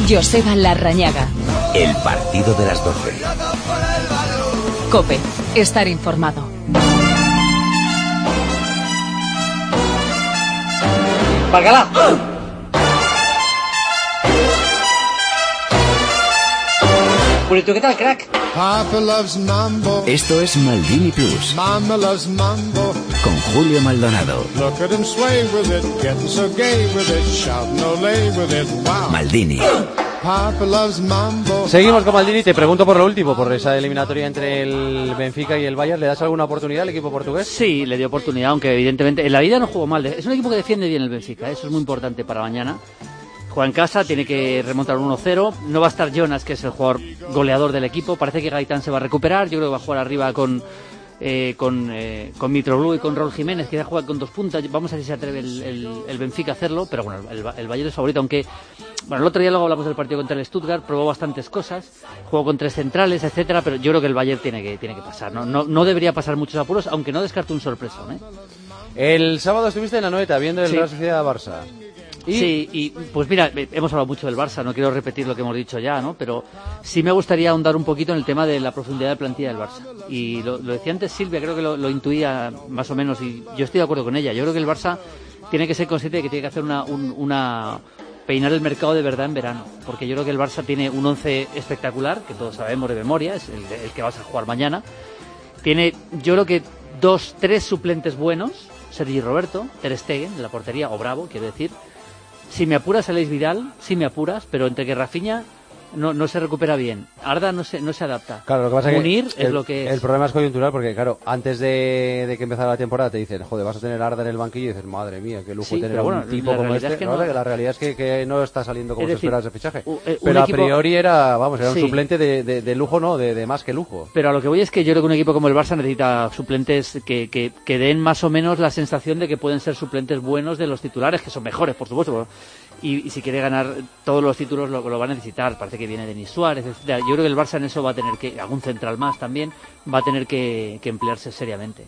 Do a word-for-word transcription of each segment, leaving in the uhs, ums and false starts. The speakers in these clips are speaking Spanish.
Joseba Larrañaga. El partido de las doce. COPE. Estar informado. ¡Párgala! Purito, ¿qué tal, crack? Esto es Maldini Plus. Mama loves mambo. Con Julio Maldonado. Look at him sway with it, getting so gay with it, shouting olé with it, wow. Maldini. Papa loves mambo. Seguimos con Maldini. Te pregunto por lo último, por esa eliminatoria entre el Benfica y el Bayern. ¿Le das alguna oportunidad al equipo portugués? Sí, le dio oportunidad, aunque evidentemente en la vida no jugó mal. Es un equipo que defiende bien el Benfica, eso es muy importante para mañana. Juega en casa, tiene que remontar un uno cero. No va a estar Jonas, que es el jugador goleador del equipo. Parece que Gaitán se va a recuperar. Yo creo que va a jugar arriba con eh, con, eh, con Mitroglou y con Raúl Jiménez, que ya juega con dos puntas. Vamos a ver si se atreve el, el, el Benfica a hacerlo. Pero bueno, el, el Bayern es favorito, aunque... Bueno, el otro día luego hablamos del partido contra el Stuttgart, probó bastantes cosas, jugó con tres centrales, etcétera, pero yo creo que el Bayern tiene que, tiene que pasar. No, no, no debería pasar muchos apuros, aunque no descarto un sorpresón, ¿eh? El sábado estuviste en la Noeta viendo el Sí. Real Sociedad-Barça. ¿Y? Sí, y pues mira, hemos hablado mucho del Barça, no quiero repetir lo que hemos dicho ya, ¿no? Pero sí me gustaría ahondar un poquito en el tema de la profundidad de plantilla del Barça. Y lo, lo decía antes Silvia, creo que lo, lo intuía más o menos, y yo estoy de acuerdo con ella. Yo creo que el Barça tiene que ser consciente de que tiene que hacer una... Un, una peinar el mercado de verdad en verano, porque yo creo que el Barça tiene un once espectacular, que todos sabemos de memoria, es el, el que vas a jugar mañana. Tiene, yo creo que dos, tres suplentes buenos, Sergi Roberto, Ter Stegen, de la portería, o Bravo, quiero decir. Si me apuras, Aleix Vidal, sí me apuras, pero entre que Rafinha no, no se recupera bien, Arda no se, no se adapta. Claro, lo que pasa Munir es que es el, lo que es. el problema es coyuntural, porque claro, antes de, de que empezara la temporada te dicen, joder, vas a tener a Arda en el banquillo, y dices, madre mía, qué lujo Sí, tener pero a un bueno, tipo la como realidad este. es que No, no- que la realidad es que, que no está saliendo como Es se decir, esperaba ese fichaje. u- eh, un Pero equipo- a priori era, vamos, era un Sí. suplente de, de, de lujo, no, de, de más que lujo. Pero a lo que voy es que yo creo que un equipo como el Barça necesita suplentes que, que, que den más o menos la sensación de que pueden ser suplentes buenos de los titulares, que son mejores, por supuesto. Y, y si quiere ganar todos los títulos lo, lo va a necesitar. Parece que viene Denis Suárez, etcétera. Yo creo que el Barça en eso va a tener que, algún central más también, va a tener que, que emplearse seriamente.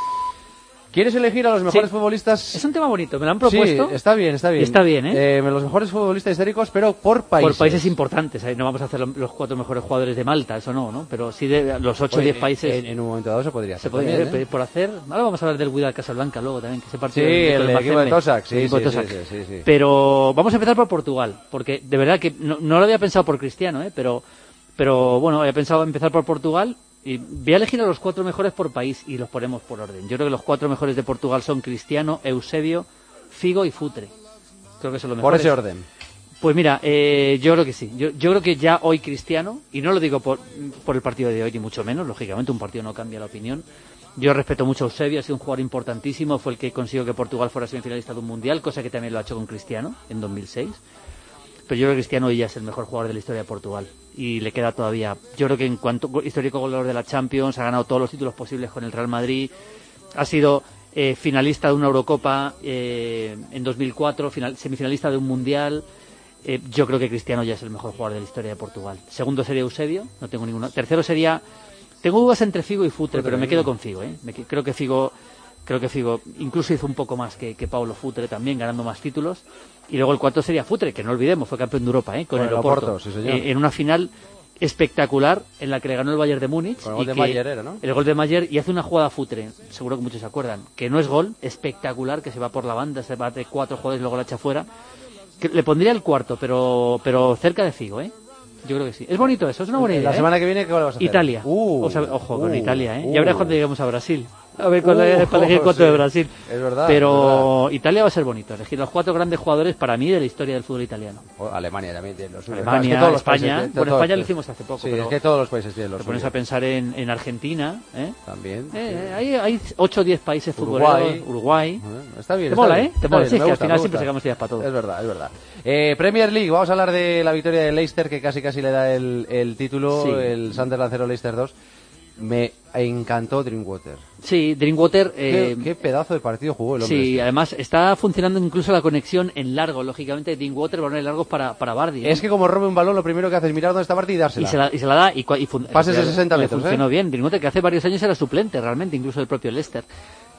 ¿Quieres elegir a los mejores Sí. futbolistas? Es un tema bonito, me lo han propuesto. Sí, está bien, está bien. Está bien, ¿eh? Eh, los mejores futbolistas históricos, pero por países. Por países importantes. ¿eh? No vamos a hacer lo- los cuatro mejores jugadores de Malta, eso no, ¿no? Pero sí de los ocho o Oye, diez países. En, en un momento dado se podría hacer Se podría también, hacer, ¿eh? por hacer. Ahora vamos a hablar del Wydad Casablanca luego también, que ese Sí, partido. el del equipo de Tosak, sí, el equipo sí, de sí, Tosak. sí, sí, sí. Pero vamos a empezar por Portugal, porque de verdad que no, no lo había pensado por Cristiano, ¿eh? Pero, pero bueno, había pensado empezar por Portugal. Y voy a elegir a los cuatro mejores por país y los ponemos por orden. Yo creo que los cuatro mejores de Portugal son Cristiano, Eusebio, Figo y Futre. Creo que son los Por mejores. ese orden. Pues mira, eh, yo creo que sí. Yo, yo creo que ya hoy Cristiano, y no lo digo por, por el partido de hoy ni mucho menos, lógicamente un partido no cambia la opinión. Yo respeto mucho a Eusebio, ha sido un jugador importantísimo, fue el que consiguió que Portugal fuera semifinalista de un mundial, cosa que también lo ha hecho con Cristiano en dos mil seis. Pero yo creo que Cristiano hoy ya es el mejor jugador de la historia de Portugal y le queda todavía. Yo creo que en cuanto histórico goleador de la Champions, ha ganado todos los títulos posibles con el Real Madrid, ha sido eh, finalista de una Eurocopa eh, en dos mil cuatro, final, semifinalista de un mundial. Eh, yo creo que Cristiano ya es el mejor jugador de la historia de Portugal. Segundo sería Eusebio, no tengo ninguno. Tercero sería, tengo dudas entre Figo y Futre, pero me quedo con Figo. ¿eh? Me, creo que Figo, creo que Figo incluso hizo un poco más que, que Paulo Futre también, ganando más títulos. Y luego el cuarto sería Futre, que no olvidemos, fue campeón de Europa, ¿eh? con, Con el el Oporto, Oporto, sí, señor. eh, en una final espectacular en la que le ganó el Bayern de Múnich. Con el gol y de que- Mayer era, ¿no? El gol de Mayer, y hace una jugada Futre, seguro que muchos se acuerdan, que no es gol, espectacular, que se va por la banda, se va de cuatro jugadores y luego la echa fuera. Que le pondría el cuarto, pero pero cerca de Figo, ¿eh? Yo creo que sí. Es bonito eso, es una buena idea. La ¿eh? semana que viene, ¿qué vas a hacer? Italia. Uh, O sea, ojo con uh, Italia, ¿eh? uh. Ya verás cuando lleguemos a Brasil. A ver, con Uh, la, para elegir cuatro sí. de Brasil. Es verdad, Pero es Italia va a ser bonito. Elegir los cuatro grandes jugadores para mí de la historia del fútbol italiano. O Alemania también tiene los suyos. Alemania, Es que todos los España. países- Bueno, todos- España lo hicimos hace poco. Sí, pero es que todos los países tienen los te pones suyos. a pensar en, en Argentina, ¿eh? También. Eh, hay, hay ocho o diez países Uruguay. futboleros. Uruguay. Eh, Está bien. Te está mola, bien, ¿eh? Te está mola. bien, Sí, es me que gusta, al final me siempre gusta. sacamos ideas para todo. Es verdad, es verdad. Eh, Premier League, vamos a hablar de la victoria de Leicester, que casi casi le da el, el título, Sí. el Sunderland cero Leicester dos. Me encantó Drinkwater. Sí, Drinkwater. Qué, Eh, qué pedazo de partido jugó el hombre. Sí, este. además está funcionando incluso la conexión en largo, lógicamente, Drinkwater, balones largos para, para Bardi. ¿no? Es que como robe un balón, lo primero que hace es mirar dónde está Bardi y dársela. Y se la, y se la da y, cua- y fun- Pases de le sesenta metros, funcionó ¿eh? bien. Drinkwater, que hace varios años era suplente realmente, incluso del propio Leicester.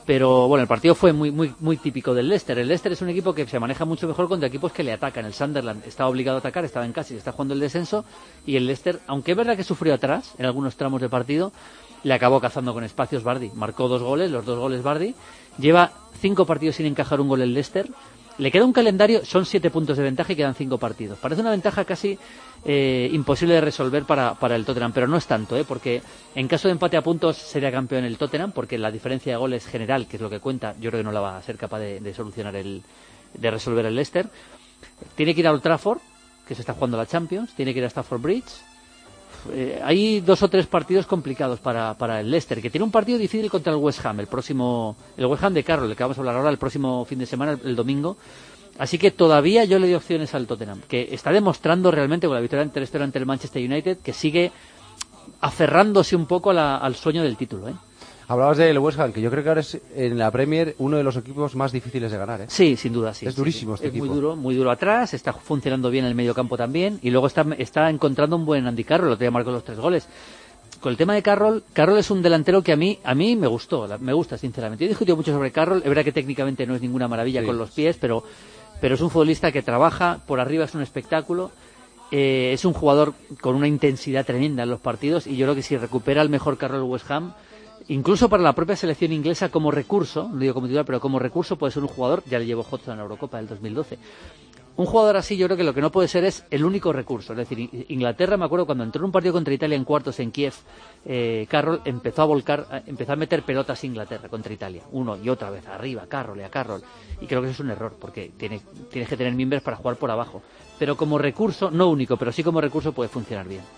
Pero bueno, el partido fue muy muy muy típico del Leicester. El Leicester es un equipo que se maneja mucho mejor contra equipos que le atacan. El Sunderland estaba obligado a atacar, estaba en casa y está jugando el descenso. Y el Leicester, aunque es verdad que sufrió atrás en algunos tramos de partido, le acabó cazando con espacios Vardy. Marcó dos goles, los dos goles Vardy. Lleva cinco partidos sin encajar un gol el Leicester. Le queda un calendario, son siete puntos de ventaja y quedan cinco partidos. Parece una ventaja casi eh, imposible de resolver para, para el Tottenham, pero no es tanto, ¿eh? Porque en caso de empate a puntos sería campeón el Tottenham, porque la diferencia de goles general, que es lo que cuenta, yo creo que no la va a ser capaz de, de solucionar el, de resolver el Leicester. Tiene que ir a Old Trafford, que se está jugando la Champions, tiene que ir a Stamford Bridge. Eh, hay dos o tres partidos complicados para, para el Leicester, que tiene un partido difícil contra el West Ham, el próximo, el West Ham de Carroll, del que vamos a hablar ahora, el próximo fin de semana, el, el domingo. Así que todavía yo le doy opciones al Tottenham, que está demostrando realmente con la victoria ante el, ante el Manchester United que sigue aferrándose un poco a la, al sueño del título, ¿eh? Hablabas del West Ham, que yo creo que ahora es en la Premier uno de los equipos más difíciles de ganar, ¿eh? Sí, sin duda, sí. Es sí, durísimo sí. este es equipo. Es muy duro, muy duro atrás, está funcionando bien en el medio campo también, y luego está, está encontrando un buen Andy Carroll, el otro día marcó los tres goles. Con el tema de Carroll, Carroll es un delantero que a mí a mí me gustó, me gusta sinceramente. Yo he discutido mucho sobre Carroll, es verdad que técnicamente no es ninguna maravilla sí. con los pies, pero, pero es un futbolista que trabaja, por arriba es un espectáculo. Eh, es un jugador con una intensidad tremenda en los partidos, y yo creo que si recupera el mejor Carroll West Ham, incluso para la propia selección inglesa como recurso, no digo como titular, pero como recurso puede ser un jugador, ya le llevó Hodgson en la Eurocopa del dos mil doce. Un jugador así yo creo que lo que no puede ser es el único recurso. Es decir, Inglaterra, me acuerdo cuando entró en un partido contra Italia en cuartos en Kiev, eh, Carroll empezó a volcar, empezó a meter pelotas a Inglaterra contra Italia, uno y otra vez, arriba, Carroll y a Carroll. Y creo que eso es un error, porque tiene, tienes que tener miembros para jugar por abajo. Pero como recurso, no único, pero sí como recurso puede funcionar bien.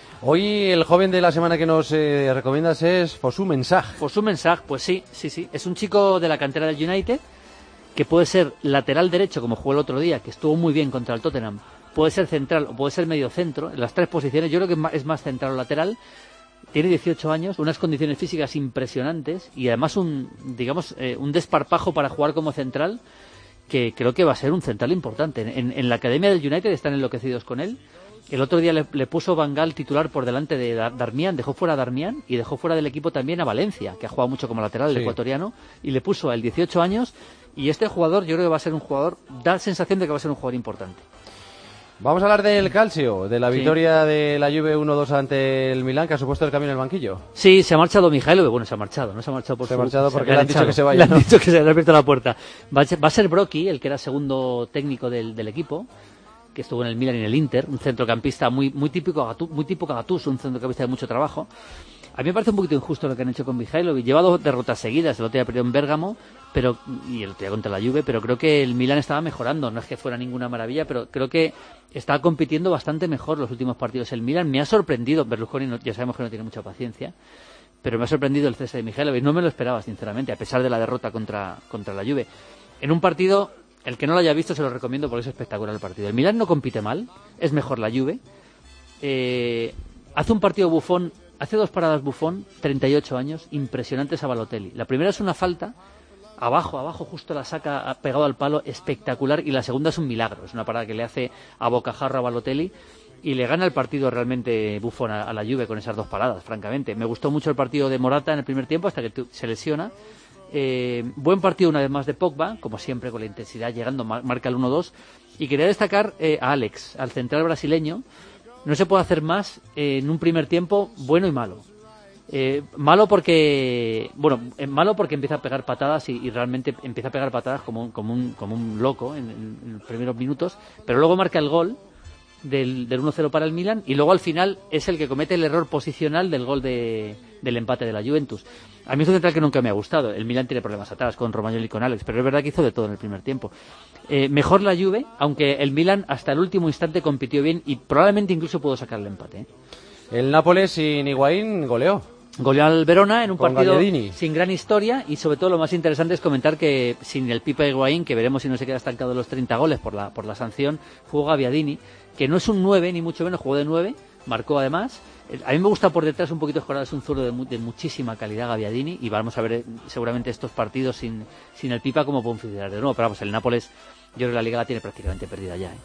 Hoy el joven de la semana que nos eh, recomiendas es Fosu Mensah. Fosu Mensah, pues sí, sí, sí. Es un chico de la cantera del United, que puede ser lateral derecho, como jugó el otro día, que estuvo muy bien contra el Tottenham. Puede ser central o puede ser medio centro. En las tres posiciones, yo creo que es más, es más central o lateral. Tiene dieciocho años, unas condiciones físicas impresionantes y además un, digamos, eh, un desparpajo para jugar como central, que creo que va a ser un central importante. En, en la academia del United están enloquecidos con él. El otro día le, le puso Van Gaal titular por delante de Darmian, dejó fuera a Darmian y dejó fuera del equipo también a Valencia, que ha jugado mucho como lateral, el sí. ecuatoriano, y le puso a él dieciocho años, y este jugador yo creo que va a ser un jugador, da la sensación de que va a ser un jugador importante. Vamos a hablar del Calcio, de la victoria sí. de la Juve uno dos ante el Milán, que ha supuesto el cambio en el banquillo. Sí, se ha marchado Mihailo, bueno, se ha marchado, no se ha marchado por Se ha su... marchado porque se le han dicho que se vaya, Le ¿no? han dicho que se le ha abierto la puerta. Va a ser, va a ser Brocchi, el que era segundo técnico del, del equipo, que estuvo en el Milan y en el Inter, un centrocampista muy muy típico muy típico Gattuso, un centrocampista de mucho trabajo. A mí me parece un poquito injusto lo que han hecho con Mihajlovic. Lleva dos derrotas seguidas, el otro día perdió en Bérgamo, pero y el otro día contra la Juve, pero creo que el Milan estaba mejorando, no es que fuera ninguna maravilla, pero creo que estaba compitiendo bastante mejor los últimos partidos. El Milan me ha sorprendido, Berlusconi no, ya sabemos que no tiene mucha paciencia, pero me ha sorprendido el cese de Mihajlovic, no me lo esperaba sinceramente, a pesar de la derrota contra, contra la Juve. En un partido, el que no lo haya visto se lo recomiendo porque es espectacular el partido. El Milan no compite mal, es mejor la Juve, eh, hace un partido Buffon. Hace dos paradas Buffon, treinta y ocho años, impresionantes a Balotelli. La primera es una falta, abajo, abajo, justo la saca pegado al palo, espectacular, y la segunda es un milagro, es una parada que le hace a bocajarro a Balotelli, y le gana el partido realmente Buffon a, a la Juve con esas dos paradas, francamente. Me gustó mucho el partido de Morata en el primer tiempo, hasta que se lesiona. Eh, buen partido una vez más de Pogba, como siempre con la intensidad, llegando, marca el uno dos, y quería destacar eh, a Alex, al central brasileño. No se puede hacer más eh, en un primer tiempo bueno y malo. Eh, malo porque bueno, eh, malo porque empieza a pegar patadas y, y realmente empieza a pegar patadas como un, como un, como un loco en, en, en los primeros minutos, pero luego marca el gol del, del uno cero para el Milan y luego al final es el que comete el error posicional del gol de, del empate de la Juventus. A mí es un central que nunca me ha gustado. El Milan tiene problemas atrás con Romagnoli y con Alex, pero es verdad que hizo de todo en el primer tiempo. Eh, mejor la Juve, aunque el Milan hasta el último instante compitió bien y probablemente incluso pudo sacar el empate, ¿eh? El Nápoles sin Higuaín goleó. Goleó al Verona en un con partido Gagliardini. Sin gran historia, y sobre todo lo más interesante es comentar que sin el Pipa Higuaín, que veremos si no se queda estancado en los treinta goles por la, por la sanción, jugó Gagliardini, que no es un nueve ni mucho menos, jugó de nueve, marcó además. A mí me gusta por detrás un poquito escorar, es un zurdo de, mu de muchísima calidad Gagliardini, y vamos a ver seguramente estos partidos sin, sin el Pipa cómo pueden funcionar de nuevo, pero vamos, el Nápoles yo creo que la Liga la tiene prácticamente perdida ya, ¿eh?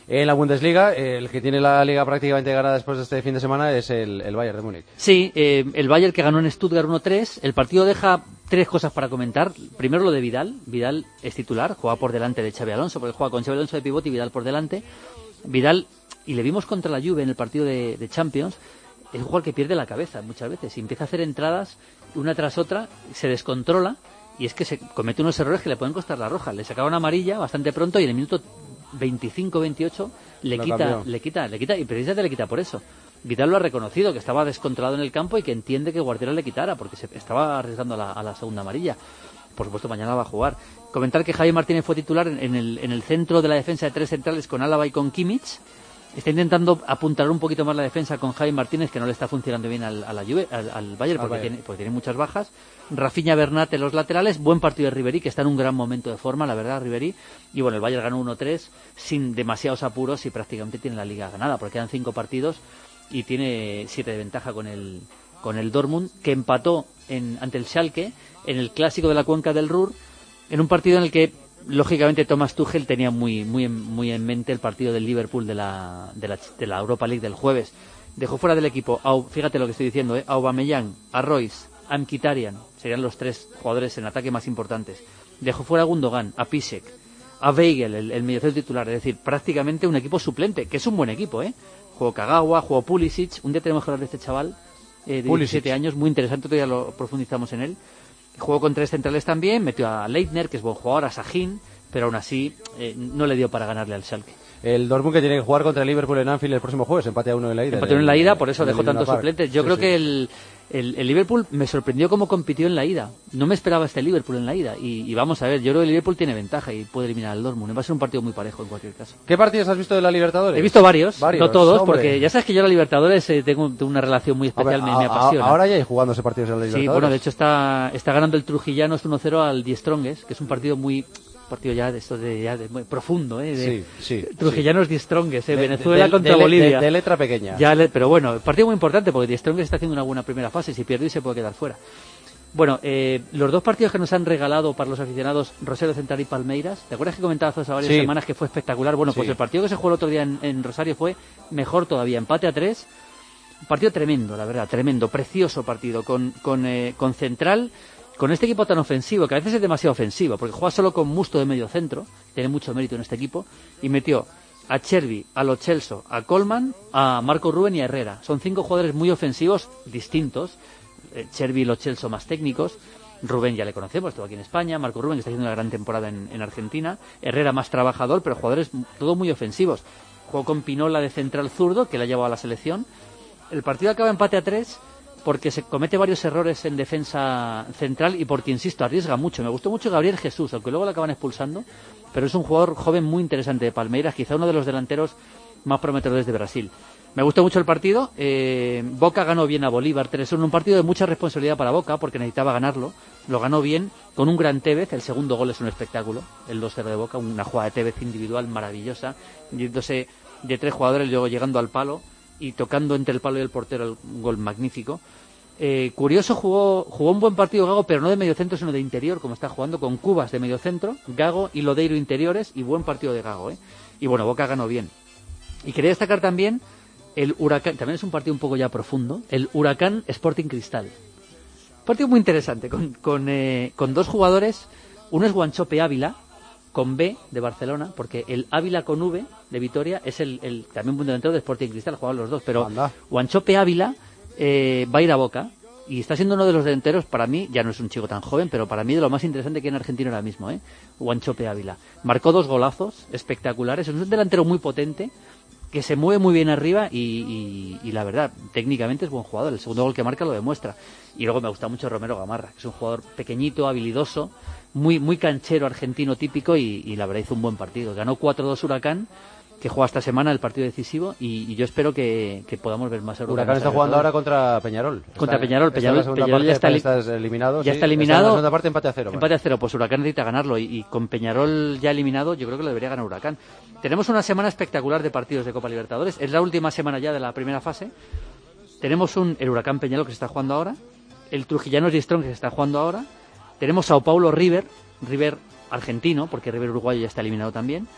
En la Bundesliga, eh, el que tiene la liga prácticamente ganada después de este fin de semana es el, el Bayern de Múnich. Sí, eh, el Bayern que ganó en Stuttgart uno tres. El partido deja tres cosas para comentar. Primero lo de Vidal. Vidal es titular, juega por delante de Xabi Alonso, porque juega con Xabi Alonso de pivote y Vidal por delante. Vidal, y le vimos contra la Juve en el partido de, de Champions, es un jugador que pierde la cabeza muchas veces y empieza a hacer entradas una tras otra, se descontrola y es que se comete unos errores que le pueden costar la roja. Le sacaron amarilla bastante pronto y en el minuto veinticinco veintiocho le Lo quita, cambió. le quita, le quita, y precisamente le quita por eso. Vidal lo ha reconocido, que estaba descontrolado en el campo y que entiende que Guardiola le quitara, porque se estaba arriesgando a la, a la segunda amarilla. Por supuesto, mañana va a jugar. Comentar que Javi Martínez fue titular en, en, el, en el centro de la defensa de tres centrales con Álava y con Kimmich. Está intentando apuntalar un poquito más la defensa con Javi Martínez, que no le está funcionando bien al, a la Juve, al, al Bayern, porque, Bayern. Tiene, porque tiene muchas bajas. Rafinha, Bernat en los laterales, buen partido de Ribéry, que está en un gran momento de forma, la verdad, Ribéry. Y bueno, el Bayern ganó uno tres sin demasiados apuros y prácticamente tiene la liga ganada, porque quedan cinco partidos y tiene siete de ventaja con el, con el Dortmund, que empató en, ante el Schalke en el clásico de la cuenca del Ruhr, en un partido en el que lógicamente Thomas Tuchel tenía muy muy en, muy en mente el partido del Liverpool de la, de la de la Europa League del jueves. Dejó fuera del equipo, a, fíjate lo que estoy diciendo, ¿eh? a Aubameyang, a Royce, a Mkhitaryan, serían los tres jugadores en ataque más importantes. Dejó fuera a Gundogan, a Piszczek, a Weigl, el, el mediocentro titular, es decir, prácticamente un equipo suplente, que es un buen equipo, ¿eh? Jugó Kagawa, jugó Pulisic, un día tenemos que hablar de este chaval eh, de Pulisic. diecisiete años, muy interesante, todavía lo profundizamos en él. Jugó con tres centrales también, metió a Leitner, que es buen jugador, a Sahin, pero aún así eh, no le dio para ganarle al Schalke. El Dortmund que tiene que jugar contra el Liverpool en Anfield el próximo jueves, empate a uno en la ida. Empate en la ida, por eso en el dejó tantos Luna Park. suplentes. Yo Sí, creo sí. que el, el, el Liverpool me sorprendió cómo compitió en la ida. No me esperaba este Liverpool en la ida. Y, y vamos a ver, yo creo que el Liverpool tiene ventaja y puede eliminar al Dortmund. Va a ser un partido muy parejo en cualquier caso. ¿Qué partidos has visto de la Libertadores? He visto varios, Varios, no todos, hombre. porque ya sabes que yo la Libertadores eh, tengo, tengo una relación muy especial, Hombre, me, me a- a- apasiona. Ahora ya hay jugándose partidos de la Libertadores. Sí, bueno, de hecho está, está ganando el Trujillanos uno cero al Die Strongest, que es un partido muy... partido ya de esto de, ya de muy profundo, ¿eh? De, Sí, sí, Trujillanos Die Strongest, ¿eh? De- Venezuela de- contra de- de- Bolivia. De, de letra pequeña. Ya le- pero bueno, partido muy importante porque Die Strongest está haciendo una buena primera fase. Si pierde se puede quedar fuera. Bueno, eh, los dos partidos que nos han regalado para los aficionados, Rosario Central y Palmeiras. ¿Te acuerdas que comentabas hace varias Sí. semanas que fue espectacular? Bueno, pues Sí. el partido que se jugó el otro día en, en Rosario fue mejor todavía. Empate a tres. Un partido tremendo, la verdad, tremendo, precioso partido. Con, con, eh, con Central, con este equipo tan ofensivo, que a veces es demasiado ofensivo, porque juega solo con Musto de medio centro, tiene mucho mérito en este equipo, y metió a Chervi, a Lo Celso, a Coleman, a Marco Rubén y a Herrera. Son cinco jugadores muy ofensivos, distintos. Eh, Chervi y Lo Celso más técnicos. Rubén ya le conocemos, estuvo aquí en España. Marco Rubén, que está haciendo una gran temporada en, en Argentina. Herrera más trabajador, pero jugadores todos muy ofensivos. Jugó con Pinola de central zurdo, que le ha llevado a la selección. El partido acaba empate a tres porque se comete varios errores en defensa central y porque, insisto, arriesga mucho. Me gustó mucho Gabriel Jesús, aunque luego lo acaban expulsando, pero es un jugador joven muy interesante de Palmeiras, quizá uno de los delanteros más prometedores de Brasil. Me gustó mucho el partido. eh, Boca ganó bien a Bolívar tres uno, un partido de mucha responsabilidad para Boca porque necesitaba ganarlo. Lo ganó bien, con un gran Tevez. El segundo gol es un espectáculo, el dos cero de Boca, una jugada de Tevez individual maravillosa, yéndose de tres jugadores, luego llegando al palo y tocando entre el palo y el portero, un gol magnífico. Eh, curioso, jugó jugó un buen partido Gago, pero no de mediocentro, sino de interior, como está jugando, con Cubas de mediocentro, Gago y Lodeiro interiores, y buen partido de Gago, ¿eh? Y bueno, Boca ganó bien. Y quería destacar también el Huracán, también es un partido un poco ya profundo, el Huracán Sporting Cristal. Partido muy interesante, con, con, eh, con dos jugadores, uno es Guanchope Ávila, con B de Barcelona, porque el Ávila con V de Vitoria es el, el también un delantero de Sporting Cristal, jugaban los dos, pero Anda. Guanchope Ávila eh, va a ir a Boca y está siendo uno de los delanteros, para mí, ya no es un chico tan joven, pero para mí de lo más interesante que hay en Argentina ahora mismo, ¿eh? Guanchope Ávila. Marcó dos golazos espectaculares, es un delantero muy potente, que se mueve muy bien arriba y, y, y la verdad, técnicamente es buen jugador. El segundo gol que marca lo demuestra. Y luego me gusta mucho Romero Gamarra, que es un jugador pequeñito, habilidoso, muy muy canchero argentino típico y, y la verdad hizo un buen partido. Ganó cuatro dos Huracán, que juega esta semana el partido decisivo y, y yo espero que, que podamos ver más a Huracán. Huracán está jugando ahora contra Peñarol. Contra Está- Peñarol. está en Peñarol, la segunda Peñarol parte, ya está, li- estás eliminado. ya sí, está en eliminado. la segunda parte empate a cero. Empate a cero, pues Huracán necesita ganarlo y, y con Peñarol ya eliminado yo creo que lo debería ganar Huracán. Tenemos una semana espectacular de partidos de Copa Libertadores, es la última semana ya de la primera fase. Tenemos un el Huracán Peñarol que se está jugando ahora, el Trujillanos y Strong que se está jugando ahora, tenemos Sao Paulo River, River argentino, porque River uruguayo ya está eliminado también,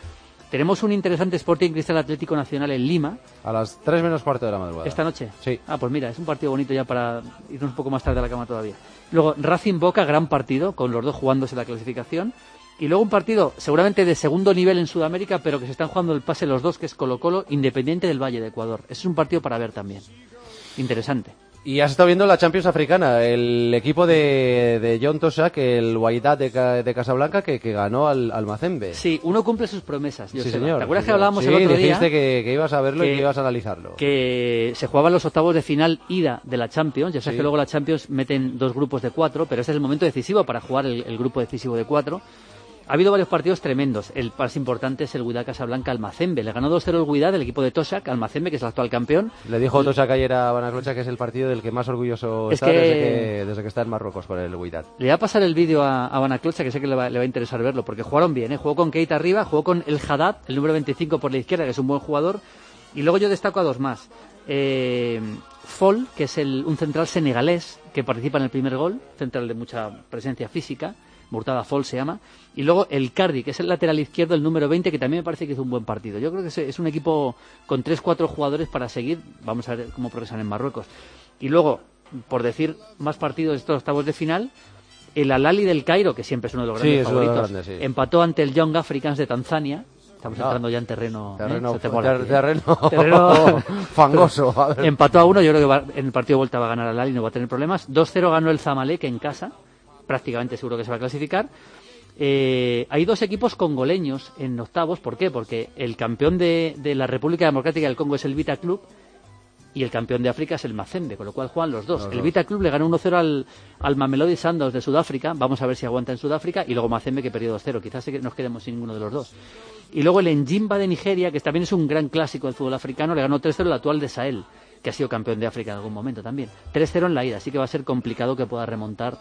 Tenemos un interesante Sporting Cristal Atlético Nacional en Lima. A las tres menos cuarto de la madrugada. ¿Esta noche? Sí. Ah, pues mira, es un partido bonito ya para irnos un poco más tarde a la cama todavía. Luego, Racing Boca, gran partido, con los dos jugándose la clasificación. Y luego un partido seguramente de segundo nivel en Sudamérica, pero que se están jugando el pase los dos, que es Colo-Colo, Independiente del Valle de Ecuador. Ese es un partido para ver también. Interesante. Y has estado viendo la Champions africana, el equipo de, de John Tosak, el Wydad de, de Casablanca, que, que ganó al, al Mazembe. Sí, uno cumple sus promesas. Sí, señor. ¿Te acuerdas sí, que hablábamos sí, el otro día? dijiste que, que ibas a verlo que, y que ibas a analizarlo. Que se jugaban los octavos de final ida de la Champions. Ya sabes Sí. que luego la Champions meten dos grupos de cuatro, pero este es el momento decisivo para jugar el, el grupo decisivo de cuatro. Ha habido varios partidos tremendos. El más importante es el Wydad Casablanca al Mazembe. Le ganó dos cero el Wydad, el equipo de Tosak, al Mazembe, que es el actual campeón. Le dijo Tosak ayer a Banaclocha que es el partido del que más orgulloso Es está que... desde, que, desde que está en Marruecos con el Wydad. Le voy a pasar el vídeo a, a Banaclocha, que sé que le va, le va a interesar verlo, porque jugaron bien, ¿eh? Jugó con Keita arriba, jugó con el Haddad, el número veinticinco por la izquierda, que es un buen jugador. Y luego yo destaco a dos más. Eh, Fall, que es el, un central senegalés que participa en el primer gol, central de mucha presencia física. Murtada Fall se llama, y luego el Cardi, que es el lateral izquierdo, el número veinte, que también me parece que hizo un buen partido. Yo creo que es un equipo con tres cuatro jugadores para seguir. Vamos a ver cómo progresan en Marruecos. Y luego, por decir más partidos de estos octavos de final, el Al-Ahly del Cairo, que siempre es uno de los grandes sí, favoritos, es uno de los grandes, sí. empató ante el Young Africans de Tanzania. Estamos No. entrando ya en terreno, Terreno, ¿eh? Se te mola, ter- tío. terreno, Terreno- fangoso. A ver. Empató a uno, yo creo que va- en el partido de vuelta va a ganar al Al-Ahly, no va a tener problemas. dos cero ganó el Zamalek en casa, prácticamente seguro que se va a clasificar. Eh, hay dos equipos congoleños en octavos. ¿Por qué? Porque el campeón de, de la República Democrática del Congo es el Vita Club y el campeón de África es el Mazembe, con lo cual juegan los dos. Los el dos. Vita Club le ganó uno cero al, al Mamelodi Sundowns de Sudáfrica. Vamos a ver si aguanta en Sudáfrica. Y luego Mazembe, que perdió dos cero. Quizás sí que nos quedemos sin ninguno de los dos. Y luego el Enjimba de Nigeria, que también es un gran clásico del fútbol africano, le ganó tres cero al actual de Sahel, que ha sido campeón de África en algún momento también. tres cero en la ida, así que va a ser complicado que pueda remontar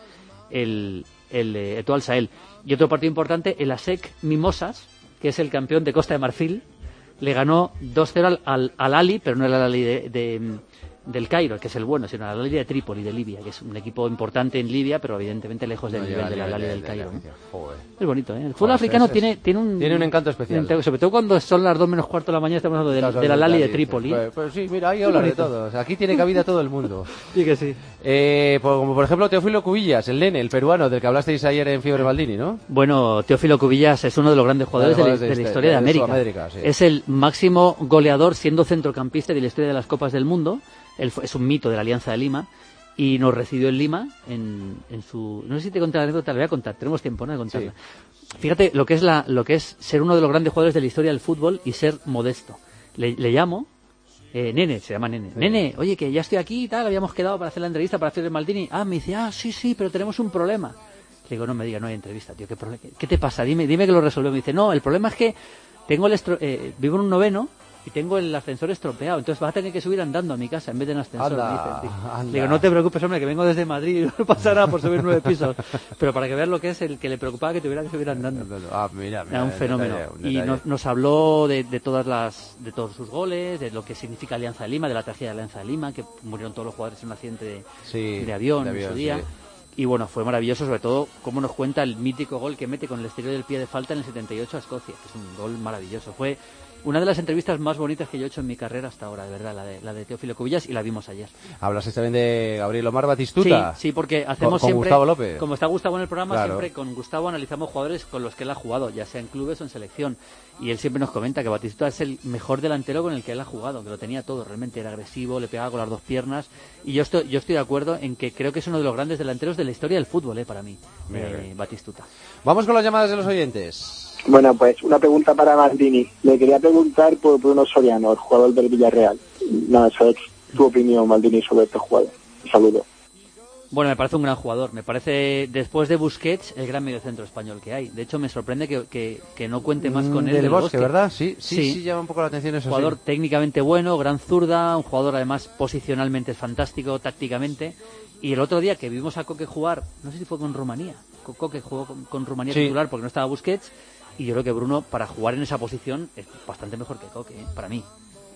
el, el eh, Etoile Sahel. Y otro partido importante, el A S E C Mimosas, que es el campeón de Costa de Marfil, le ganó dos cero al, al, al Ali, pero no el Ali de, de, del Cairo, que es el bueno, sino al Ali de Trípoli, de Libia, que es un equipo importante en Libia, pero evidentemente lejos del No nivel llega del al Ali nivel del de- Cairo. de ¿no? Galicia. Joder. Es bonito, ¿eh? El fútbol Joder, africano es- tiene, es- tiene un... tiene un encanto especial. Sobre todo cuando son las dos menos cuarto de la mañana, estamos hablando del, Claro, del son Al-Ali de detalles. Trípoli. Pues, pues sí, mira, ahí hablar de bonito. todos. Aquí tiene cabida todo el mundo. Sí que sí. Eh, por- como por ejemplo Teófilo Cubillas, el nene, el peruano, del que hablasteis ayer en Fiebre Maldini, ¿no? Bueno, Teófilo Cubillas es uno de los grandes jugadores de la, Jugadores de de la este- historia de de América. Sudamérica, sí. Es el máximo goleador siendo centrocampista de la historia de las Copas del Mundo. Él fue- es un mito de la Alianza de Lima y nos recibió en Lima en, en su... No sé si te conté la anécdota, la voy a contar. Tenemos tiempo, ¿no?, de contarla. Fíjate lo que es la, lo que es ser uno de los grandes jugadores de la historia del fútbol y ser modesto. Le, le llamo... Eh, nene, se llama Nene. Sí. Nene, oye, que ya estoy aquí y tal, habíamos quedado para hacer la entrevista para hacer el Maldini. Ah, me dice, ah, sí, sí, pero tenemos un problema. Le digo, no me diga, no hay entrevista, tío, ¿qué, problema? ¿Qué te pasa? Dime, dime que lo resolvemos. Me dice, no, el problema es que tengo el estro eh, vivo en un noveno y tengo el ascensor estropeado, entonces vas a tener que subir andando a mi casa en vez de en ascensor. Anda, me dice, tío. anda. Le digo, no te preocupes, hombre, que vengo desde Madrid y no pasa nada por subir nueve pisos. Pero para que veas lo que es el que le preocupaba que tuviera que subir andando. Ah, mira, mira, Era un un fenómeno. detalle, un Y detalle. nos, nos habló de, de todas las, de todos sus goles, de lo que significa Alianza de Lima, de la tragedia de Alianza de Lima, que murieron todos los jugadores en un accidente de, Sí, de avión, de en avión, su día. sí. Y bueno, fue maravilloso, sobre todo, cómo nos cuenta el mítico gol que mete con el exterior del pie de falta en el setenta y ocho a Escocia, que es un gol maravilloso. Fue una de las entrevistas más bonitas que yo he hecho en mi carrera hasta ahora, de verdad, la de, la de Teófilo Cubillas, y la vimos ayer. Hablaste también de Gabriel Omar Batistuta. Sí, sí, porque hacemos con siempre... Gustavo López. Como está Gustavo en el programa, Claro. siempre con Gustavo analizamos jugadores con los que él ha jugado, ya sea en clubes o en selección. Y él siempre nos comenta que Batistuta es el mejor delantero con el que él ha jugado, que lo tenía todo, realmente era agresivo, le pegaba con las dos piernas. Y yo estoy, yo estoy de acuerdo en que creo que es uno de los grandes delanteros de la historia del fútbol, eh, para mí, Mira, eh, bien. Batistuta. Vamos con las llamadas de los oyentes. Bueno, pues una pregunta para Maldini. Le quería preguntar por Bruno Soriano, el jugador del Villarreal. Nada, saber tu opinión, Maldini, sobre este jugador. Un saludo. Bueno, me parece un gran jugador. Me parece, después de Busquets, el gran mediocentro español que hay. De hecho, me sorprende que, que, que no cuente más con él. Del del Bosque, ¿verdad? Sí, sí, sí, Sí. llama un poco la atención eso. Jugador sí. técnicamente bueno, gran zurda, un jugador además posicionalmente fantástico, tácticamente. Y el otro día que vimos a Coque jugar, no sé si fue con Rumanía, Co- Coque jugó con, con Rumanía Sí. titular porque no estaba Busquets, y yo creo que Bruno para jugar en esa posición es bastante mejor que Coque, ¿eh? Para mí.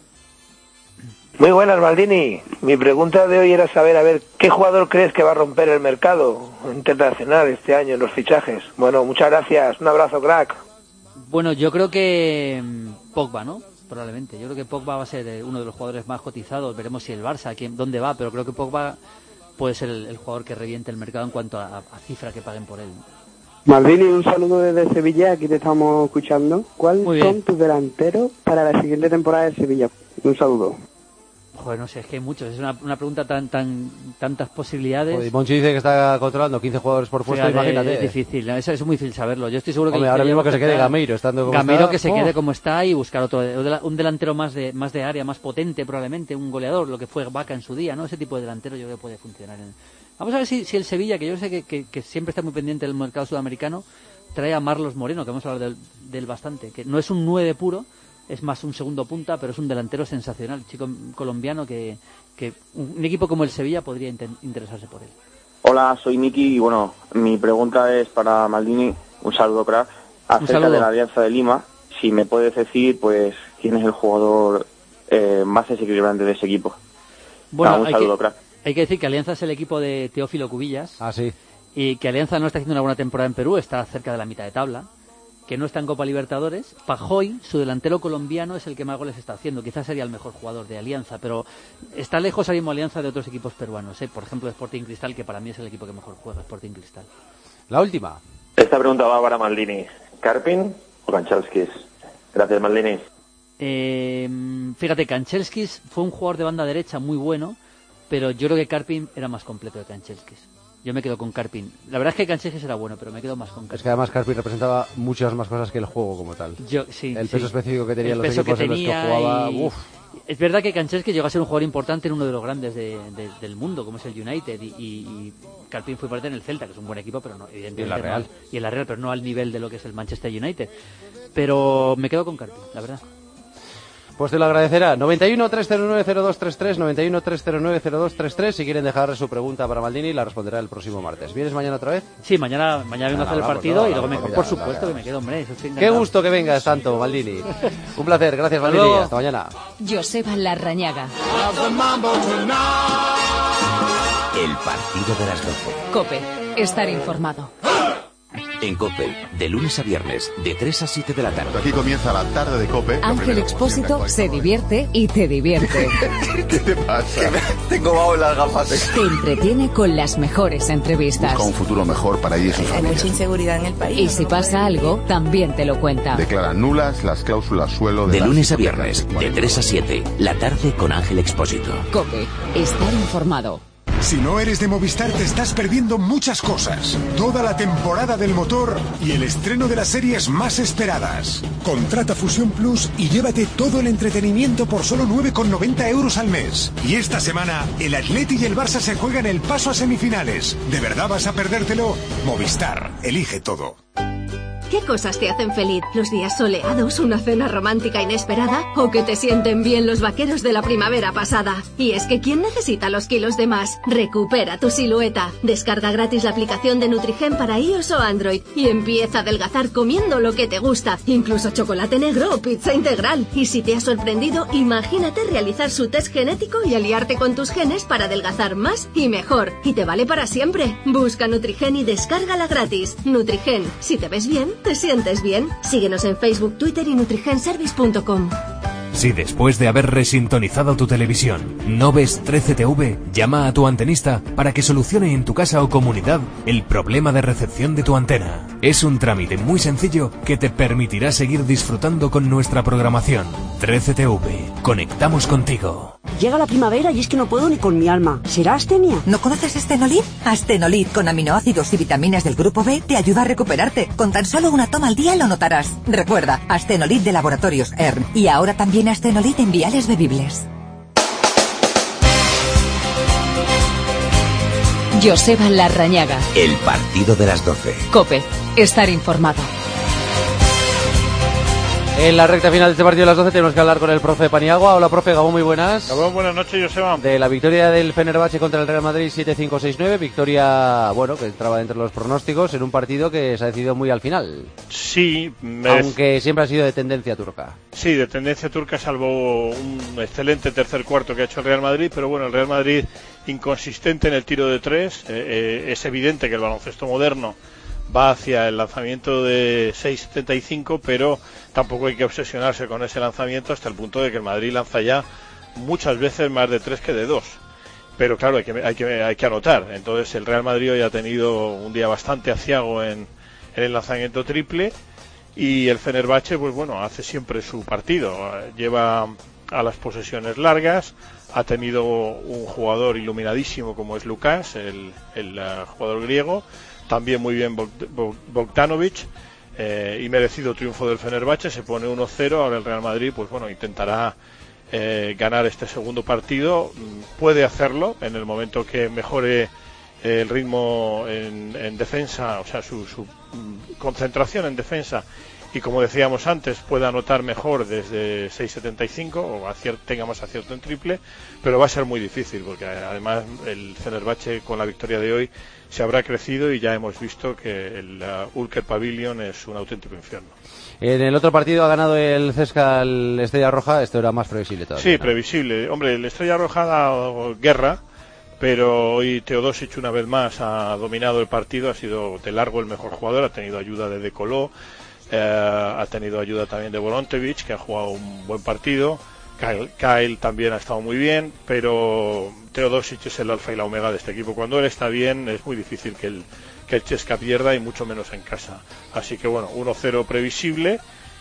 Muy buenas, Maldini. Mi pregunta de hoy era saber, a ver, ¿qué jugador crees que va a romper el mercado internacional este año en los fichajes? Bueno, muchas gracias. Un abrazo, crack. Bueno, yo creo que Pogba, ¿no? Probablemente. Yo creo que Pogba va a ser uno de los jugadores más cotizados. Veremos si el Barça, quién, dónde va, pero creo que Pogba puede ser el, el jugador que reviente el mercado en cuanto a, a cifra que paguen por él. Maldini, un saludo desde Sevilla, aquí te estamos escuchando. ¿Cuáles son tus delanteros para la siguiente temporada de Sevilla? Un saludo. Joder, no sé, es que hay muchos, es una, una pregunta tan tan tantas posibilidades. Joder, Monchi dice que está controlando quince jugadores por puesto, fíjate, imagínate. Es difícil, ¿no? Eso es muy difícil saberlo. Yo estoy seguro que... Hombre, ahora mismo que se quede Gameiro, estando como Gameiro está. que se oh. quede como está y buscar otro, un delantero más de más de área, más potente probablemente, un goleador, lo que fue Vaca en su día, ¿no? Ese tipo de delantero yo creo que puede funcionar. En... Vamos a ver si, si el Sevilla, que yo sé que, que, que siempre está muy pendiente del mercado sudamericano, trae a Marlos Moreno, que vamos a hablar del, del bastante, que no es un nueve puro, es más un segundo punta, pero es un delantero sensacional, chico colombiano que, que un equipo como el Sevilla podría inter- interesarse por él. Hola, soy Miki y bueno, mi pregunta es para Maldini, un saludo crack, acerca saludo. de la Alianza de Lima, si me puedes decir pues quién es el jugador eh, más desequilibrante de ese equipo. Bueno, ah, un hay saludo que, crack. Hay que decir que Alianza es el equipo de Teófilo Cubillas. Ah, sí. Y que Alianza no está haciendo una buena temporada en Perú, está cerca de la mitad de tabla, que no está en Copa Libertadores. Pajoy, su delantero colombiano, es el que más goles está haciendo. Quizás sería el mejor jugador de Alianza, pero está lejos ahora mismo Alianza de otros equipos peruanos, ¿eh? Por ejemplo, Sporting Cristal, que para mí es el equipo que mejor juega, Sporting Cristal. La última. Esta pregunta va para Maldini. ¿Karpin o Kanchelskis? Gracias, Maldini. Eh, fíjate, Kanchelskis fue un jugador de banda derecha muy bueno, pero yo creo que Karpin era más completo de Kanchelskis. Yo me quedo con Karpin. La verdad es que Kanchelskis era bueno, pero me quedo más con Karpin. Es que además Karpin representaba muchas más cosas que el juego como tal. Yo, sí, el peso sí. específico que tenía el los peso equipos que en los tenía que jugaba. Y... Uf. Es verdad que Kanchelskis llegó a ser un jugador importante en uno de los grandes de, de, del mundo, como es el United, y, y, y Karpin fue parte en el Celta, que es un buen equipo, pero no, evidentemente. Y en la Real. No, y en la Real, pero no al nivel de lo que es el Manchester United. Pero me quedo con Karpin, la verdad. Pues te lo agradecerá. noventa y uno, trescientos nueve, cero dos treinta y tres, noventa y uno, trescientos nueve, cero dos treinta y tres. Si quieren dejar su pregunta para Maldini, la responderá el próximo martes. ¿Vienes mañana otra vez? Sí, mañana, mañana vengo a hacer el partido no, y luego me quedo. Por supuesto que me quedo, hombre. Eso Qué gusto que vengas tanto, Maldini. Un placer, gracias, Maldini. Hasta, Hasta mañana. Joseba Larrañaga. El partido de las doce. COPE. Estar informado. En COPE, de lunes a viernes, de tres a siete de la tarde. Aquí comienza la tarde de COPE. Ángel Expósito se divierte y te divierte. ¿Qué te pasa? Tengo bajo las gafas. Te entretiene con las mejores entrevistas. Busca un futuro mejor para ella y sus familias. Hay mucha inseguridad en el país. Y si pasa algo, también te lo cuenta. Declara nulas las cláusulas suelo de... De lunes a viernes, de tres a siete, la tarde con Ángel Expósito. COPE. Estar informado. Si no eres de Movistar te estás perdiendo muchas cosas. Toda la temporada del motor y el estreno de las series más esperadas. Contrata Fusión Plus y llévate todo el entretenimiento por solo nueve con noventa euros al mes. Y esta semana el Atleti y el Barça se juegan el paso a semifinales. ¿De verdad vas a perdértelo? Movistar, elige todo. ¿Qué cosas te hacen feliz? ¿Los días soleados, una cena romántica inesperada? ¿O que te sienten bien los vaqueros de la primavera pasada? Y es que ¿quién necesita los kilos de más? Recupera tu silueta. Descarga gratis la aplicación de Nutrigen para iOS o Android y empieza a adelgazar comiendo lo que te gusta, incluso chocolate negro o pizza integral. Y si te ha sorprendido, imagínate realizar su test genético y aliarte con tus genes para adelgazar más y mejor. Y te vale para siempre. Busca Nutrigen y descárgala gratis. Nutrigen, si te ves bien, ¿te sientes bien? Síguenos en Facebook, Twitter y nutrigenservice punto com. Si después de haber resintonizado tu televisión no ves trece T V, llama a tu antenista para que solucione en tu casa o comunidad el problema de recepción de tu antena. Es un trámite muy sencillo que te permitirá seguir disfrutando con nuestra programación. trece T V, conectamos contigo. Llega la primavera y es que no puedo ni con mi alma. ¿Será astenia? ¿No conoces Astenolit? Astenolit con aminoácidos y vitaminas del grupo B te ayuda a recuperarte. Con tan solo una toma al día lo notarás. Recuerda, Astenolit de Laboratorios E R M. Y ahora también Astenolit en viales bebibles. Joseba Larrañaga. El partido de las doce. COPE. Estar informado. En la recta final de este partido de las doce tenemos que hablar con el profe Paniagua. Hola, profe Gabón, muy buenas. Gabón, buenas noches, Joseba. De la victoria del Fenerbahce contra el Real Madrid siete cinco seis nueve, victoria, bueno, que entraba entre los pronósticos en un partido que se ha decidido muy al final. Sí. Me... Aunque siempre ha sido de tendencia turca. Sí, de tendencia turca, salvo un excelente tercer cuarto que ha hecho el Real Madrid, pero bueno, el Real Madrid inconsistente en el tiro de tres. Eh, eh, es evidente que el baloncesto moderno va hacia el lanzamiento de seis setenta y cinco, pero tampoco hay que obsesionarse con ese lanzamiento hasta el punto de que el Madrid lanza ya muchas veces más de tres que de dos. Pero claro, hay que, hay que, hay que anotar. Entonces el Real Madrid hoy ha tenido un día bastante aciago en, en el lanzamiento triple, y el Fenerbahce, pues bueno, hace siempre su partido. Lleva a las posesiones largas, ha tenido un jugador iluminadísimo como es Lucas, el, el uh, jugador griego, también muy bien Bogdanovic, eh, y merecido triunfo del Fenerbahce. Se pone uno cero, ahora el Real Madrid pues bueno intentará eh, ganar este segundo partido, puede hacerlo en el momento que mejore el ritmo en, en defensa, o sea su, su concentración en defensa, y como decíamos antes puede anotar mejor desde seis setenta y cinco o acier- tenga más acierto en triple, pero va a ser muy difícil porque además el Fenerbahce con la victoria de hoy se habrá crecido y ya hemos visto que el uh, Ulker Pavilion es un auténtico infierno. En el otro partido ha ganado el Cesca al Estrella Roja, esto era más previsible todavía. Sí, ¿no? previsible. Hombre, el Estrella Roja ha dado guerra, pero hoy Teodosic una vez más ha dominado el partido, ha sido de largo el mejor jugador, ha tenido ayuda de De Colo, eh, ha tenido ayuda también de Volontevic, que ha jugado un buen partido, Kyle, Kyle también ha estado muy bien, pero Teodosic es el alfa y la omega de este equipo. Cuando él está bien es muy difícil que el, que el Chesca pierda, y mucho menos en casa. Así que bueno, uno cero previsible.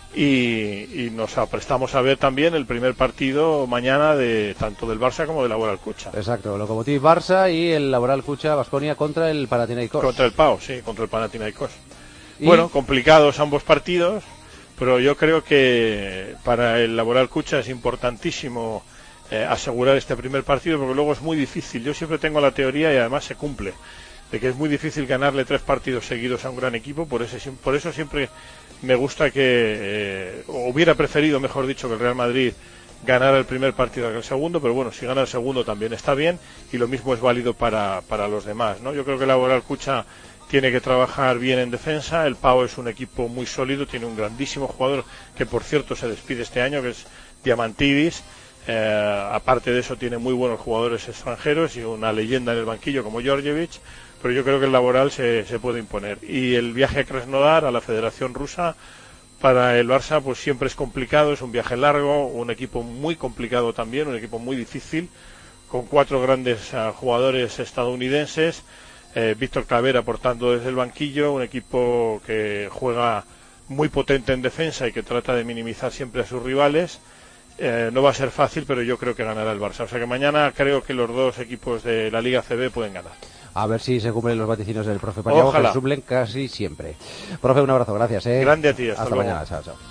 Y, y nos aprestamos a ver también el primer partido mañana de tanto del Barça como del Laboral Cucha. Exacto, Lokomotiv Barça y el Laboral Cucha Baskonia contra el Panathinaikos. Contra el P A O, sí, contra el Panathinaikos. ¿Y? Bueno, complicados ambos partidos, pero yo creo que para el Laboral Cucha es importantísimo eh, asegurar este primer partido, porque luego es muy difícil. Yo siempre tengo la teoría, y además se cumple, de que es muy difícil ganarle tres partidos seguidos a un gran equipo. Por eso, por eso siempre me gusta que, eh, o hubiera preferido, mejor dicho, que el Real Madrid ganara el primer partido que el segundo, pero bueno, si gana el segundo también está bien, y lo mismo es válido para, para los demás, ¿no? Yo creo que el Laboral Cucha tiene que trabajar bien en defensa. El P A O es un equipo muy sólido, tiene un grandísimo jugador que por cierto se despide este año, que es Diamantidis. Eh, aparte de eso tiene muy buenos jugadores extranjeros y una leyenda en el banquillo como Georgievich, pero yo creo que el Laboral se, se puede imponer. Y el viaje a Krasnodar, a la Federación Rusa, para el Barça pues siempre es complicado, es un viaje largo, un equipo muy complicado también, un equipo muy difícil, con cuatro grandes uh, jugadores estadounidenses, eh, Víctor Claver aportando desde el banquillo, un equipo que juega muy potente en defensa y que trata de minimizar siempre a sus rivales. Eh, no va a ser fácil, pero yo creo que ganará el Barça. O sea que mañana creo que los dos equipos de la Liga C B pueden ganar. A ver si se cumplen los vaticinios del profe Paniagua, que se cumplen casi siempre. Profe, un abrazo, gracias. ¿eh? Grande a ti, hasta, hasta luego. mañana, chao, chao.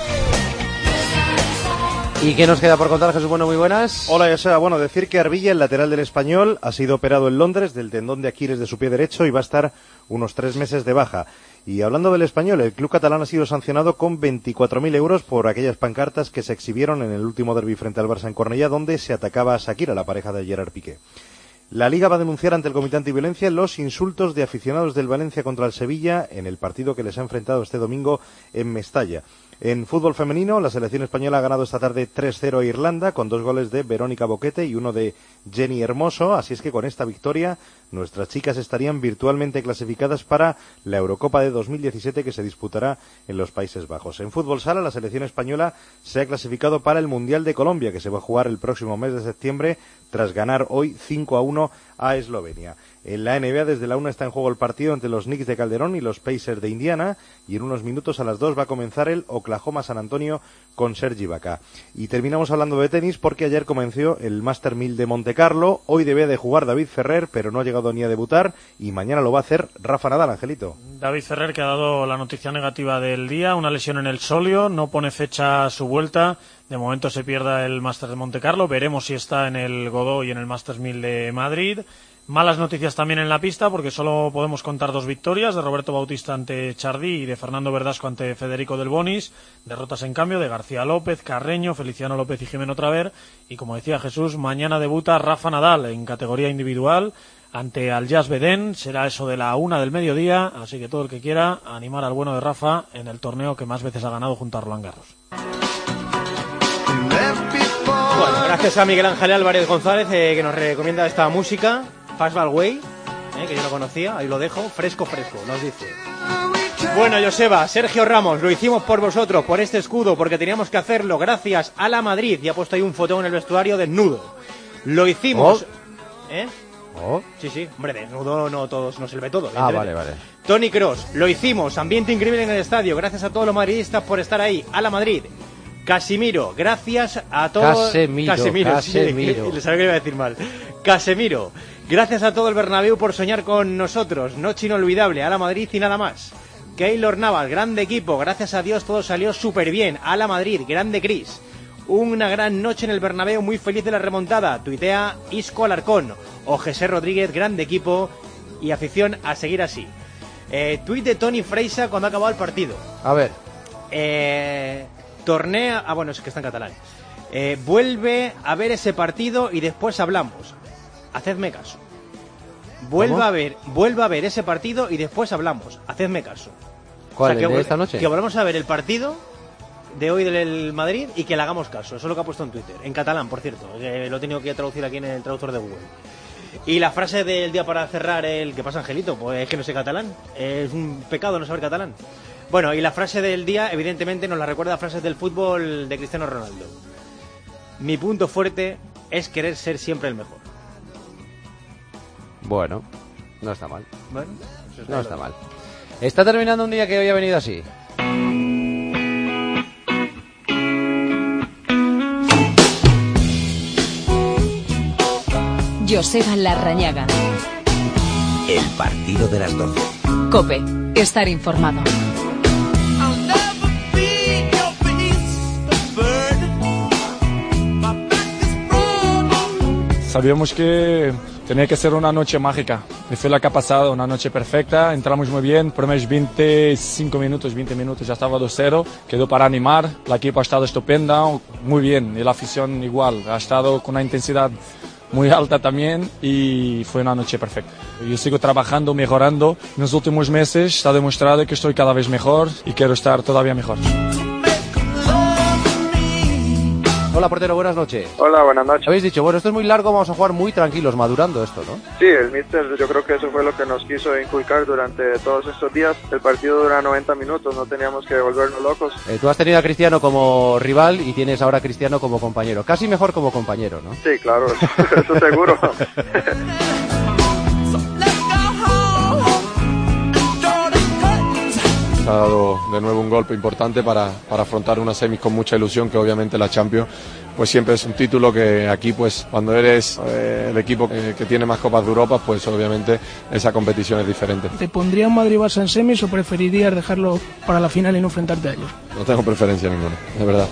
¿Y qué nos queda por contar, Jesús? Bueno, muy buenas. Hola, ya sea, bueno, decir que Arbilla, el lateral del Español, ha sido operado en Londres del tendón de Aquiles de su pie derecho y va a estar unos tres meses de baja. Y hablando del Español, el club catalán ha sido sancionado con veinticuatro mil euros por aquellas pancartas que se exhibieron en el último derbi frente al Barça en Cornellá, donde se atacaba a Shakira, la pareja de Gerard Piqué. La Liga va a denunciar ante el Comité Antiviolencia los insultos de aficionados del Valencia contra el Sevilla en el partido que les ha enfrentado este domingo en Mestalla. En fútbol femenino, la selección española ha ganado esta tarde tres cero a Irlanda, con dos goles de Verónica Boquete y uno de Jenny Hermoso, así es que con esta victoria nuestras chicas estarían virtualmente clasificadas para la Eurocopa de dos mil diecisiete, que se disputará en los Países Bajos. En fútbol sala, la selección española se ha clasificado para el Mundial de Colombia, que se va a jugar el próximo mes de septiembre, tras ganar hoy cinco a uno a Eslovenia. En la N B A, desde la una está en juego el partido entre los Knicks de Calderón y los Pacers de Indiana, y en unos minutos a las dos va a comenzar el Oklahoma San Antonio con Sergi Ibaka. Y terminamos hablando de tenis porque ayer comenzó el Master mil de Montecarlo. Hoy debe de jugar David Ferrer, pero no ha llegado ni a debutar, y mañana lo va a hacer Rafa Nadal, Angelito. David Ferrer, que ha dado la noticia negativa del día, una lesión en el sóleo, no pone fecha a su vuelta. De momento se pierda el Master de Montecarlo, veremos si está en el Godó y en el Master mil de Madrid. Malas noticias también en la pista, porque solo podemos contar dos victorias, de Roberto Bautista ante Chardí y de Fernando Verdasco ante Federico Del Bonis. Derrotas en cambio de García López, Carreño, Feliciano López y Jimeno Traver. Y como decía Jesús, mañana debuta Rafa Nadal en categoría individual ante Aljaz Bedén. Será eso de la una del mediodía, así que todo el que quiera animar al bueno de Rafa en el torneo que más veces ha ganado junto a Roland Garros. Bueno, gracias a Miguel Ángel Álvarez González, eh, que nos recomienda esta música, Fastball Way. ¿eh? Que yo lo conocía, ahí lo dejo, fresco, fresco, nos dice. Bueno, Joseba, Sergio Ramos, lo hicimos por vosotros, por este escudo, porque teníamos que hacerlo gracias a la Madrid, y ha puesto ahí un fotón en el vestuario desnudo. Lo hicimos... Oh. ¿Eh? Oh. Sí, sí, hombre, desnudo no todos, no se le ve todo. Ah, vale, vale. Tony Kroos, lo hicimos, ambiente increíble en el estadio, gracias a todos los madridistas por estar ahí, a la Madrid. Casimiro, gracias a todos... Casemiro, Casemiro, Casemiro. Sí, le sabía que iba a decir mal. Casemiro, gracias a todo el Bernabéu por soñar con nosotros, noche inolvidable, a la Madrid y nada más. Keylor Navas, grande equipo, gracias a Dios todo salió súper bien, a la Madrid, grande Cris. Una gran noche en el Bernabéu, muy feliz de la remontada, tuitea Isco Alarcón. O José Rodríguez, grande equipo y afición a seguir así. Eh, tuit de Tony Freisa cuando ha acabado el partido. A ver. Eh, tornea... Ah, bueno, es que está en catalán. Eh, vuelve a ver ese partido y después hablamos. Hacedme caso. Vuelva ¿Cómo? a ver, vuelva a ver ese partido y después hablamos. Hacedme caso. ¿Cuál, o sea, el que, de esta noche? Que volvamos a ver el partido de hoy del Madrid y que le hagamos caso. Eso es lo que ha puesto en Twitter. En catalán, por cierto. Que lo he tenido que traducir aquí en el traductor de Google. Y la frase del día para cerrar el... ¿Qué pasa, Angelito? Pues es que no sé catalán. Es un pecado no saber catalán. Bueno, y la frase del día, evidentemente, nos la recuerda a frases del fútbol de Cristiano Ronaldo. Mi punto fuerte es querer ser siempre el mejor. Bueno, no está mal. Bueno, eso no está mal. Está terminando un día que hoy ha venido así. Joseba Larrañaga. El partido de las doce. COPE. Estar informado. Sabíamos que tenía que ser una noche mágica. Y fue la que ha pasado, una noche perfecta. Entramos muy bien, primeros veinticinco minutos, veinte minutos ya estaba dos cero. Quedó para animar, la equipo ha estado estupenda, muy bien. Y la afición igual, ha estado con una intensidad muy alta también y fue una noche perfecta. Yo sigo trabajando, mejorando. En los últimos meses está demostrado que estoy cada vez mejor y quiero estar todavía mejor. Hola, portero, buenas noches. Hola, buenas noches. Habéis dicho, bueno, esto es muy largo, vamos a jugar muy tranquilos, madurando esto, ¿no? Sí, el míster, yo creo que eso fue lo que nos quiso inculcar durante todos estos días. El partido dura noventa minutos, no teníamos que volvernos locos. Eh, tú has tenido a Cristiano como rival y tienes ahora a Cristiano como compañero. Casi mejor como compañero, ¿no? Sí, claro, eso, eso seguro. Ha dado de nuevo un golpe importante para, para afrontar una semis con mucha ilusión, que obviamente la Champions pues siempre es un título que aquí pues cuando eres eh, el equipo que, que tiene más Copas de Europa pues obviamente esa competición es diferente. ¿Te pondría un Madrid-Barça en semis o preferirías dejarlo para la final y no enfrentarte a ellos? No tengo preferencia ninguna, de verdad.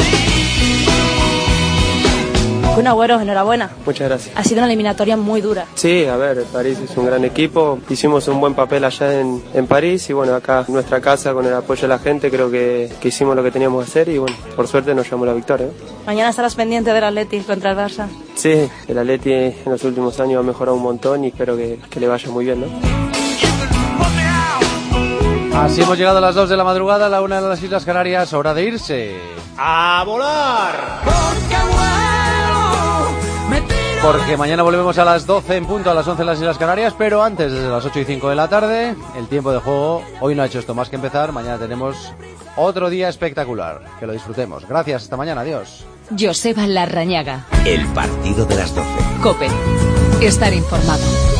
Kun Agüero, enhorabuena. Muchas gracias. Ha sido una eliminatoria muy dura. Sí, a ver, París es un gran equipo. Hicimos un buen papel allá en, en París y bueno, acá en nuestra casa con el apoyo de la gente creo que, que hicimos lo que teníamos que hacer y bueno, por suerte nos llevamos la victoria, ¿eh? Mañana estarás pendiente del Atleti contra el Barça. Sí, el Atleti en los últimos años ha mejorado un montón y espero que, que le vaya muy bien, ¿no? Así hemos llegado a las dos de la madrugada, a la una de las Islas Canarias, hora de irse. ¡A volar! Porque mañana volvemos a las doce en punto, a las once en las Islas Canarias, pero antes, desde las ocho y cinco de la tarde, el tiempo de juego. Hoy no ha hecho esto más que empezar, mañana tenemos otro día espectacular. Que lo disfrutemos. Gracias, hasta mañana, adiós. Joseba Larrañaga. El partido de las doce. COPE. Estar informado.